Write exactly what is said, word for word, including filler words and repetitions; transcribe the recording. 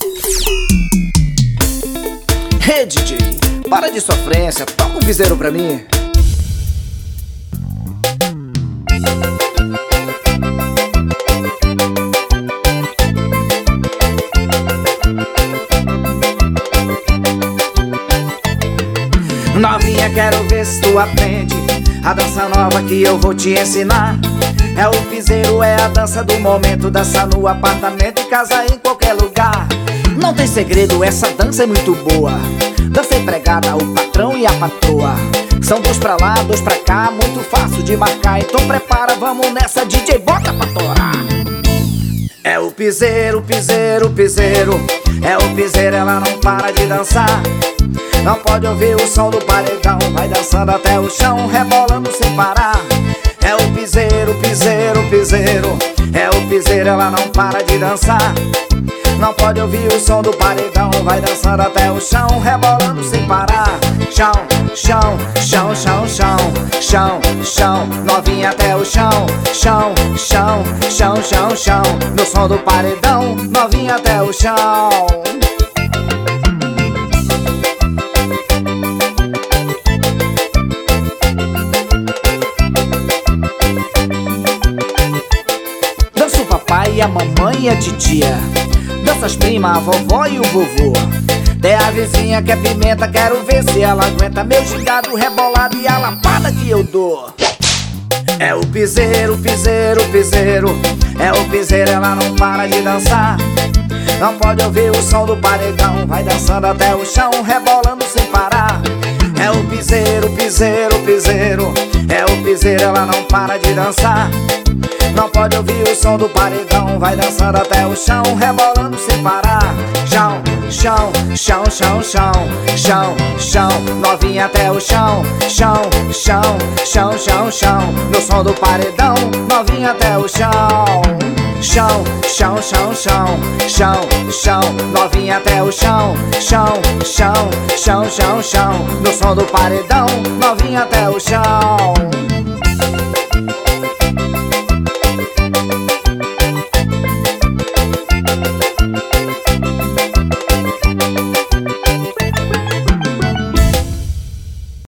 Hey D J, para de sofrência, toca um piseiro pra mim. Novinha, quero ver se tu aprende a dança nova que eu vou te ensinar. É o piseiro, é a dança do momento. Dança no apartamento, em casa, em qualquer lugar. Não tem segredo, essa dança é muito boa. Dança empregada, o patrão e a patroa. São dois pra lá, dois pra cá, muito fácil de marcar. Então prepara, vamos nessa, D J, bota pra torar. É o piseiro, piseiro, piseiro. É o piseiro, ela não para de dançar. Não pode ouvir o som do paredão. Vai dançando até o chão, rebolando sem parar. É o piseiro, piseiro, piseiro. É o piseiro, ela não para de dançar. Não pode ouvir o som do paredão. Vai dançando até o chão, rebolando sem parar. Chão, chão, chão, chão, chão. Chão, chão, novinha até o chão. Chão, chão, chão, chão, chão. No som do paredão, novinha até o chão. Dança o papai, a mamãe e a titia. Dança as primas, a vovó e o vovô. Até a vizinha que é pimenta, quero ver se ela aguenta meu gingado rebolado e a lapada que eu dou. É o piseiro, piseiro, piseiro. É o piseiro, ela não para de dançar. Não pode ouvir o som do paredão. Vai dançando até o chão, rebolando sem parar. É o piseiro, piseiro, piseiro. É o piseiro, ela não para de dançar. Não pode ouvir o som do paredão. Vai dançando até o chão, rebolando sem parar. Chão, chão, chão, chão, chão. Chão, chão, novinha até o chão. Chão, chão, chão, chão, chão. No som do paredão, novinha até o chão. Chão, chão, chão, chão. Chão, chão, novinha até o chão. Chão, chão, chão, chão, chão. No som do paredão, novinha até o chão.